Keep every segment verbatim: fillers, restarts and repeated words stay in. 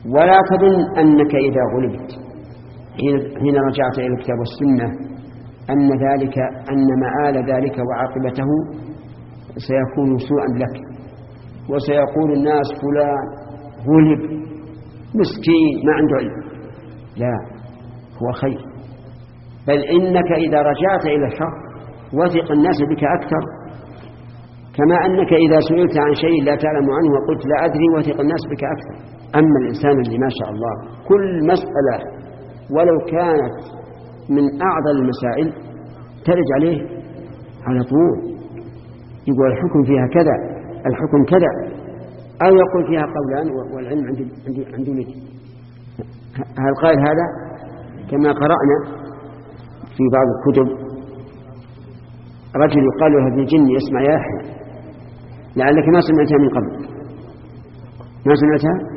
ولا تظن أنك إذا غلبت حين رجعت إلى الكتاب والسنة أن ذلك أن مآل ذلك وعاقبته سيكون سوءا لك، وسيقول الناس فلان غلب مسكين ما عنده علم. لا، هو خير، بل إنك إذا رجعت إلى الحق وثق الناس بك أكثر، كما أنك إذا سئلت عن شيء لا تعلم عنه وقلت لا أدري وثق الناس بك أكثر. أما الإنسان اللي ما شاء الله كل مسألة ولو كانت من أعظم المسائل ترج عليه على طول، يقول الحكم فيها كذا، الحكم كذا، أو يقول فيها قولان والعلم عند عند عند ولدي. هل قال هذا؟ كما قرأنا في بعض الكتب رجل يقال له ابن جن يسمع يا يحيى، لعلك ما سمعتها من قبل. ما سمعتها؟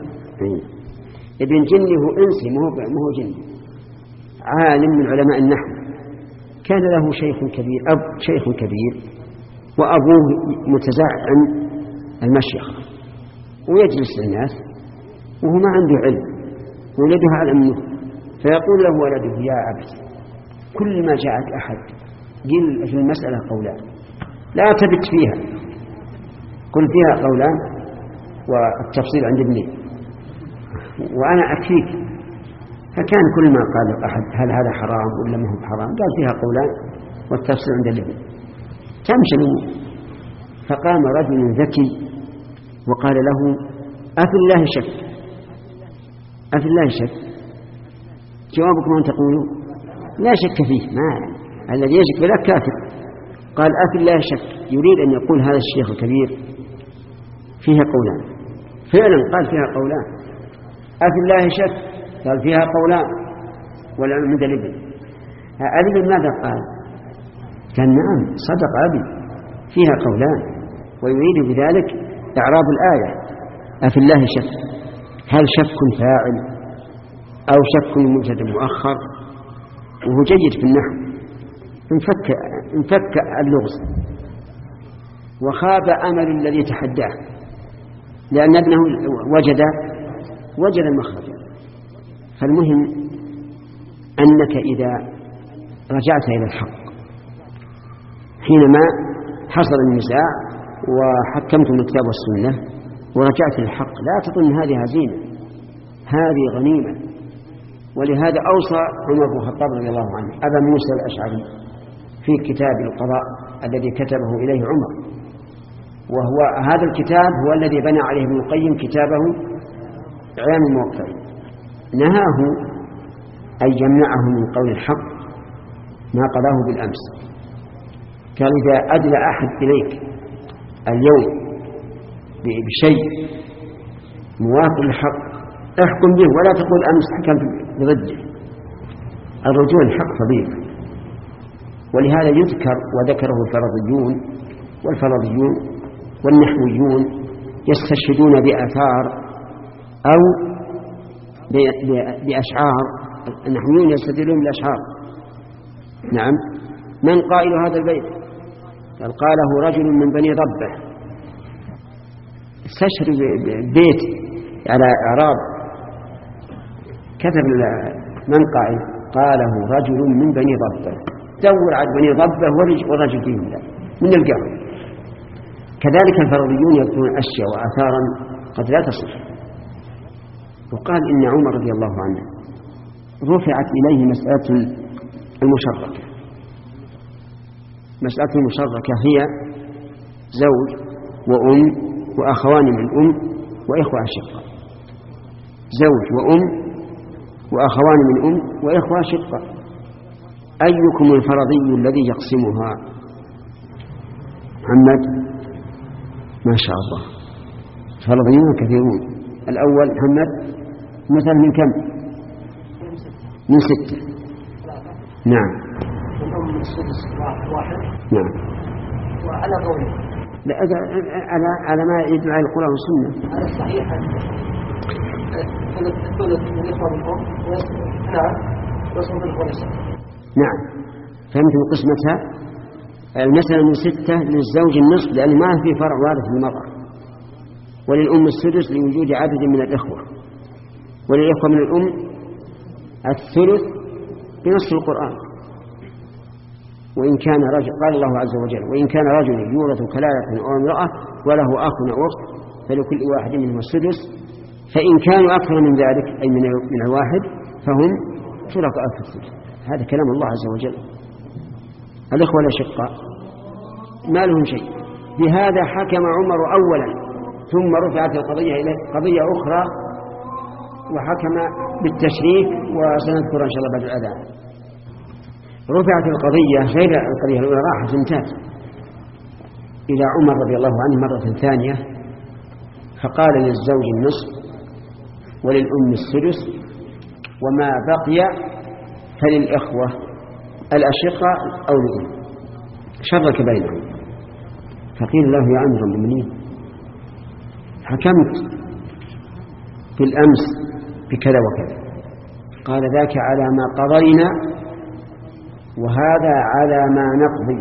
ابن جني هو إنسي ما هو جني، عالم من علماء النحو، كان له شيخ كبير، أب شيخ كبير وأبوه متزعم عن المشيخ، ويجلس للناس وهو ما عنده علم، ولده أعلم منه، فيقول له ولده يا عبد كل ما جاءك أحد قل في المسألة قولان لا تبت فيها، قل فيها قولان والتفصيل عند ابني وأنا أكفيك. فكان كل ما قال أحد هل هذا حرام ولا ما هو حرام قال فيها قولان والتفصيل عند الابن، تمشي منه. فقام رجل ذكي وقال له أفي الله شك، أفي الله شك، جوابكم أن تقولوا لا شك فيه، ما الذي يشك بالله كافر. قال أفي الله شك، يريد أن يقول هذا الشيخ الكبير فيها قولان، فعلا قال فيها قولان. أفي الله شك، قال فيها قولان والعلم عند الابن. الابن ماذا قال؟ قال نعم صدق أبي فيها قولان، ويريد بذلك إعراب الآية أفي الله شك، هل شك فاعل أو شك مبتدأ مؤخر، وهو جيد في النحو، انفك, انفك اللغز وخاب أمل الذي تحداه، لأن ابنه وجد وجد المخرج. فالمهم أنك إذا رجعت إلى الحق حينما حصل النزاع وحكمت الكتاب والسنة ورجعت للحق، لا تظن هذه هزيمة، هذه غنيمة. ولهذا أوصى عمر بن الخطاب رضي الله عنه أبا موسى الأشعري في كتاب القضاء الذي كتبه إليه عمر، وهو هذا الكتاب هو الذي بنى عليه ابن القيم كتابه إعلام الموقعين. نهاه أن يمنعه من قول الحق ما قضاه بالأمس. قال إذا أدلى أحد إليك اليوم بشيء موافق للحق احكم به، ولا تقول أمس حكمت بضده. الرجوع الحق فضيلة، ولهذا يذكر وذكره الفرضيون والفرضيون والنحويون يستشهدون بآثار أو بأشعار. النحويون يستدلون بالأشعار. نعم، من قائل هذا البيت؟ قال قاله رجل من بني ضبة. استشهد بيت على إعراب، كتب من قائل قاله رجل من بني ضبة، دور على بني ضبة ورجل فيهم لا من القهر. كذلك الفرضيون يذكرون أشياء وآثارا قد لا تصح. وقال إن عمر رضي الله عنه رفعت إليه مسألة المشركة. مسألة المشركة هي زوج وأم وأخوان من أم وإخوة أشقاء، زوج وأم وأخوان من أم وإخوة أشقاء، أيكم الفرضي الذي يقسمها؟ محمد ما شاء الله، فرضيون كثيرون. الأول محمد مثل من كم؟ من ستة. نعم نعم. وعلى قوله لا على على ما يدل على القرآن والسنة. هذا صحيح. ثلث من الإخوة بالأم نعم وصف الخلصة. نعم فهمت قسمتها. المسألة من ستة للزوج النصف لأن ما في فرع وارث للمرأة، وللأم السدس لوجود عدد من الإخوة. وللإخوة من الأم الثلث بنص القرآن. وإن كان رجل، قال الله عز وجل: وإن كان رجل يورث كلالة أو امرأة وله أخ أو أخت فلكل واحد منهم السدس، فإن كانوا أكثر من ذلك أي من الواحد فهم شركاء في الثلث. هذا كلام الله عز وجل. الإخوة الأشقاء ما لهم شيء. بهذا حكم عمر أولا، ثم رفعت القضية إلى قضية أخرى وحكم بالتشريك، وسنذكر إن شاء الله بعد الأذان. رفعت القضية غير القضية الأولى، راحت انتهت إلى عمر رضي الله عنه مرة ثانية، فقال للزوج النصف وللأم السدس، وما بقي فللإخوة الأشقاء أو الأم، شرك بينهم. فقيل له: يا أمير المؤمنين، حكمت بالأمس بكذا وكذا. قال: ذاك على ما قضينا وهذا على ما نقضي.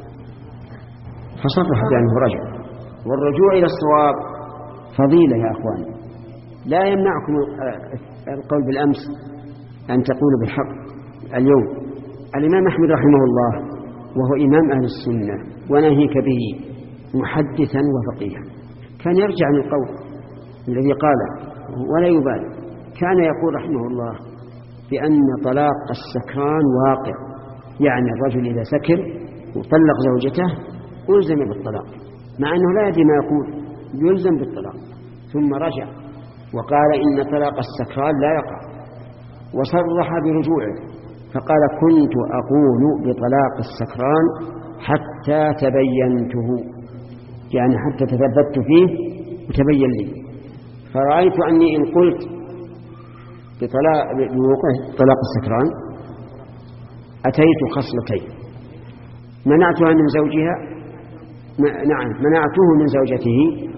فصرح بأنه رجع، والرجوع إلى الصواب فضيلة يا أخواني. لا يمنعكم القول بالأمس أن تقولوا بالحق اليوم. الإمام أحمد رحمه الله وهو إمام أهل السنة وناهيك به محدثا وفقيها كان يرجع عن القول الذي قال ولا يبالي. كان يقول رحمه الله بأن طلاق السكران واقع، يعني الرجل إذا سكر وطلق زوجته ألزم بالطلاق، مع أنه لا يدري ما يقول، يلزم بالطلاق. ثم رجع وقال إن طلاق السكران لا يقع، وصرح برجوعه فقال: كنت أقول بطلاق السكران حتى تبينته، يعني حتى تثبت فيه وتبين لي، فرأيت أني إن قلت بطلاق بوقوع طلاق السكران أتيت خصلتين: منعتها من زوجها، نعم منعته من زوجته،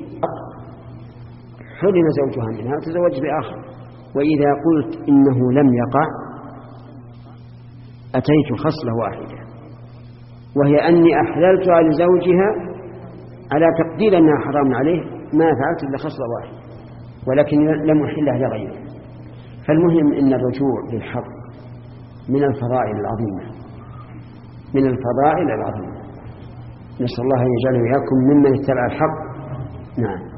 حرم زوجها منها وتزوج بآخر. وإذا قلت إنه لم يقع أتيت خصلة واحدة، وهي أني أحللتها لزوجها على تقدير أنها حرام عليه، ما فعلت إلا خصلة واحدة، ولكن لم أحلها لغيره. فالمهم إن الرجوع للحق من الفضائل العظيمة، من الفضائل العظيمة. نسأل الله أن يجعله إياكم ممن اتبع الحق. نعم.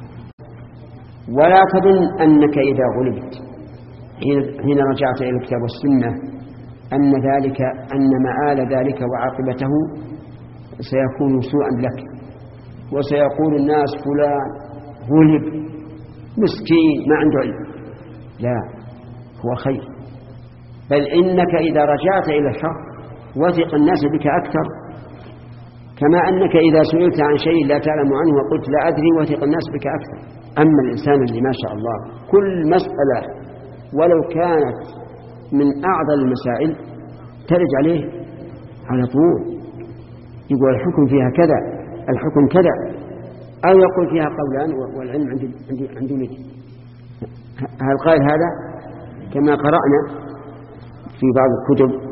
ولا تظن أنك إذا غلبت حين رجعت إلى الكتاب والسنة أن ذلك أن مآل ذلك وعاقبته سيكون سوءا لك، وسيقول الناس فلان غلب مسكين ما عنده علم. لا، هو خير. بل إنك إذا رجعت إلى الحق وثق الناس بك أكثر، كما أنك إذا سئلت عن شيء لا تعلم عنه وقلت لا أدري وثق الناس بك أكثر. أما الإنسان اللي ما شاء الله كل مسألة ولو كانت من أعظم المسائل ترج عليه على طول، يقول الحكم فيها كذا، الحكم كذا، أو يقول فيها قولان والعلم عند عند عند ولدي. هل قال هذا؟ كما قرأنا في بعض الكتب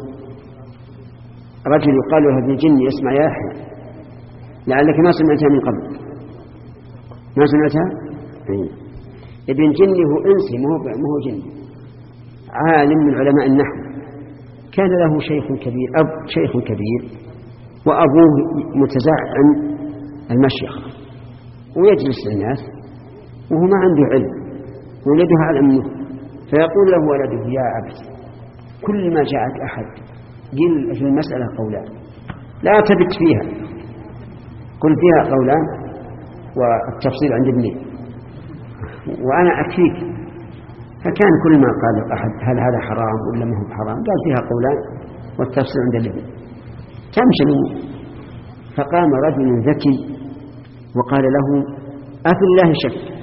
رجل يقال له ابن جني: اسمع يا يحيى، لعلك ما سمعتها من قبل. ما سمعتها؟ ابن جني هو إنسي، ما هو جني، عالم من علماء النحو. كان له شيخ كبير، أب شيخ كبير، وأبوه متزعم المشيخة، ويجلس للناس وهو ما عنده علم، ولده على منه، فيقول له ولده: يا أبت، كل ما جاءك أحد قل في المسألة قولان، لا تبت فيها، قل فيها قولان والتفصيل عند ابني وأنا أكفيك. فكان كل ما قال أحد هل هذا حرام ولا ما هو حرام قال فيها قولان والتفصيل عند الابن. تمشي الأمور. فقام رجل ذكي وقال له: أفي الله شك،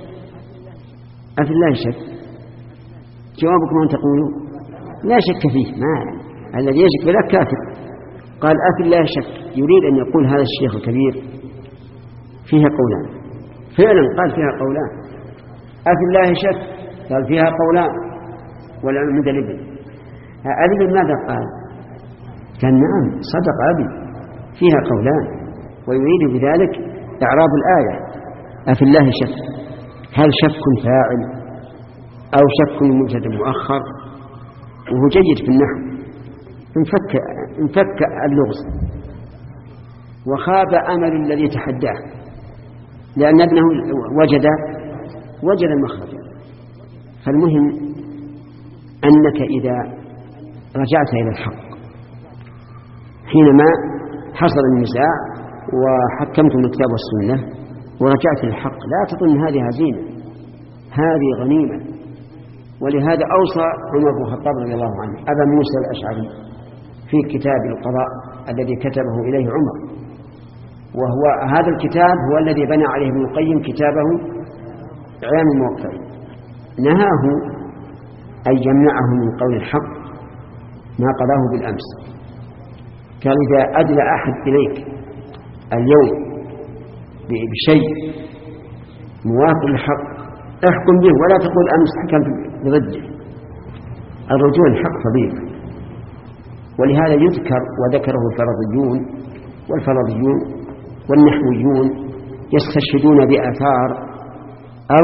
أفي الله شك. جوابكم أن تقولوا لا شك فيه، ما الذي يشك بالله كافر. قال: أفي الله شك، يريد أن يقول هذا الشيخ الكبير فيها قولان. فعلا قال فيها قولان. أفي الله شك، قال فيها قولان والعلم عند الابن. الابن ماذا قال؟ قال: نعم صدق أبي، فيها قولان، ويريد بذلك إعراب الآية: أفي الله شك، هل شك فاعل أو شك مبتدأ مؤخر، وهو جيد في النحو، انفك, انفك اللغز وخاب أمل الذي تحداه، لأن ابنه وجد وجد المخرج. فالمهم أنك إذا رجعت إلى الحق حينما حصل النزاع وحكمت من الكتاب والسنة ورجعت إلى الحق، لا تظن هذه هزيمة، هذه غنيمة. ولهذا أوصى عمر بن الخطاب رضي الله عنه أبا موسى الأشعري في كتاب القضاء الذي كتبه إليه عمر، وهو هذا الكتاب هو الذي بنى عليه ابن القيم كتابه إعلام الموقعين. نهاه أن يمنعه من قول الحق ما قضاه بالأمس. قال إذا أدلى أحد إليك اليوم بشيء موافق للحق احكم به، ولا تقول أمس حكمت بضده. الرجوع الحق فضيلة، ولهذا يذكر وذكره الفرضيون والفرضيون والنحويون يستشهدون بآثار أو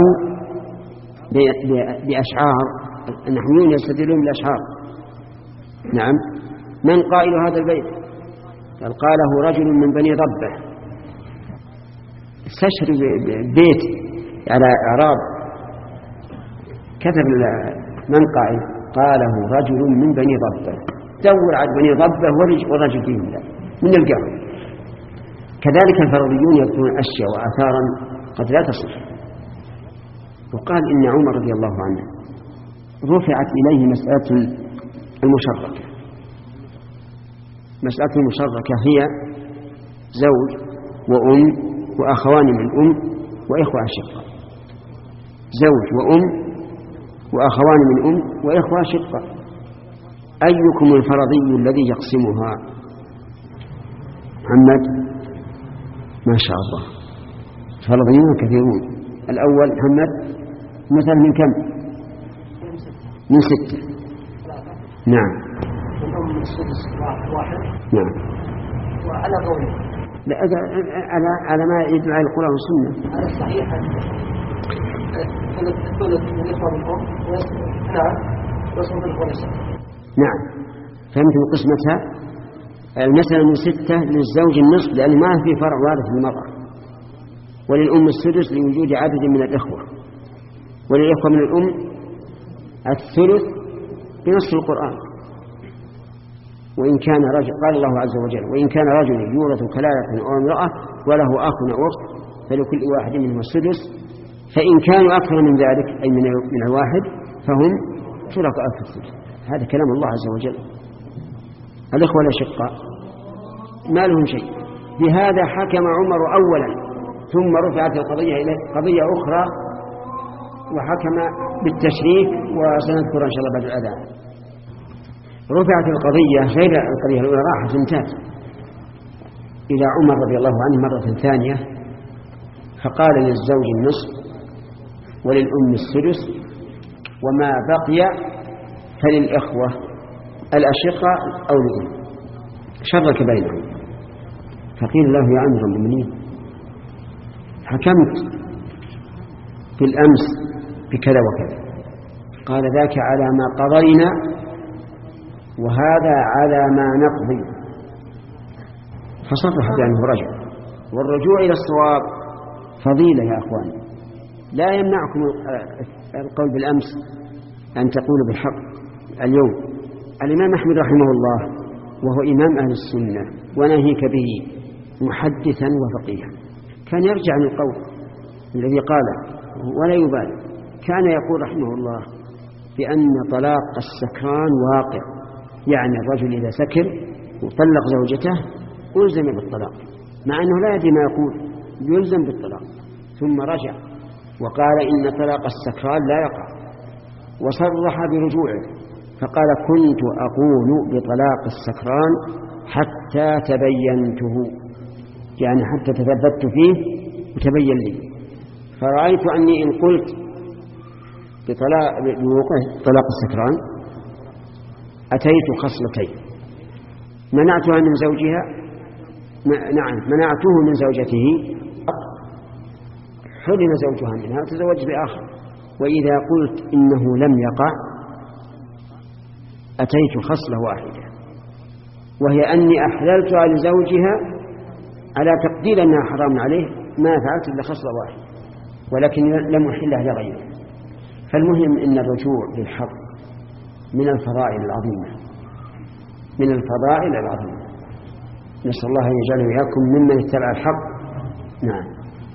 بأشعار. النحويون يستدلون بالأشعار. نعم. من قائل هذا البيت؟ قال قاله رجل من بني ضبة. استشهد بيت على إعراب، كتب من قائل قاله رجل من بني ضبة، دور على بني ضبة ورجل فيهم لا من القرن. كذلك الفرضيون يذكرون أشياء وآثارا قد لا تصح. وقال إن عمر رضي الله عنه رفعت إليه مسألة المشركة. مسألة المشركة هي زوج وأم وأخوان من أم وإخوة أشقاء. زوج وأم وأخوان من أم وإخوة أشقاء، أيكم الفرضي الذي يقسمها؟ محمد؟ ما شاء الله، فرضيون كثيرون. الأول محمد مثل من كم؟ من ستة. نعم. نعم. وعلى قوله لا على على ما يدعي القرآن والسنة. على الصحيح ثلث من الإخوة بالأم. نعم. وصف الخلصة. نعم. فهمت قسمتها. المسألة من ستة للزوج النصف لأن ما في فرع وارث للمرأة، وللأم السدس لوجود عدد من الإخوة، وللإخوة من الأم الثلث بنص القرآن. وإن كان رجل، قال الله عز وجل وإن كان رجل يورث كلالة أو امرأة وله أخ أو أخت فلكل واحد منهم السدس، فإن كانوا أكثر من ذلك أي من الواحد فهم شركاء في الثلث. هذا كلام الله عز وجل. الإخوة الأشقاء ما لهم شيء. بهذا حكم عمر أولا، ثم رفعت القضية إلى قضية أخرى وحكم بالتشريك، وسنذكر إن شاء الله بعد الأذان. رفعت القضية غير القضية الأولى، راحت انتهت إلى عمر رضي الله عنه مرة ثانية، فقال للزوج النصف وللأم السدس، وما بقي فللإخوة الأشقاء أو الأم، شرك بينهم. فقيل له يا أمير المؤمنين حكمت بالأمس بكذا وكذا. قال ذاك على ما قضينا وهذا على ما نقضي، فصرح بأنه رجل. والرجوع إلى الصواب فضيلة يا أخواني، لا يمنعكم القول بالأمس أن تقولوا بالحق. اليوم الإمام أحمد رحمه الله وهو إمام أهل السنة وناهيك به محدثا وفقيها كان يرجع عن القول الذي قاله ولا يبالي. كان يقول رحمه الله بأن طلاق السكران واقع، يعني الرجل إذا سكر وطلق زوجته ألزم بالطلاق، مع أنه لا يدري ما يقول، يلزم بالطلاق. ثم رجع وقال إن طلاق السكران لا يقع، وصرح برجوعه فقال كنت أقول بطلاق السكران حتى تبينته، يعني حتى تثبت فيه وتبين لي، فرأيت أني إن قلت بطلاق بوقوع طلاق السكران أتيت خصلتين، منعتها من زوجها، نعم منعته من زوجته، حرم زوجها منها وتزوج بآخر، وإذا قلت إنه لم يقع أتيت خصلة واحدة، وهي أني أحللتها لزوجها على تقدير أنها حرام عليه، ما فعلت إلا خصلة واحدة، ولكن لم أحلها لغيره. فالمهم إن الرجوع للحق من الفضائل العظيمة، من الفضائل العظيمة. نسأل الله أن يجعل إياكم ممن اتبع الحق. نعم.